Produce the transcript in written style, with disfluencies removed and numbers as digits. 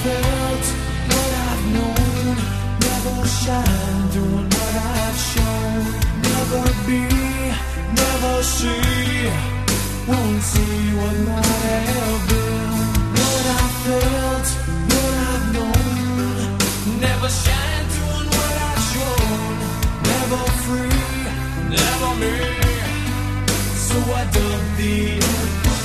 felt, what I've known. Never shine doing what I've shown. Never be, never see. Won't see what might have been. What I felt, what I've known. Never shine doing what I've shown. Never free, never me. So I dug the earth.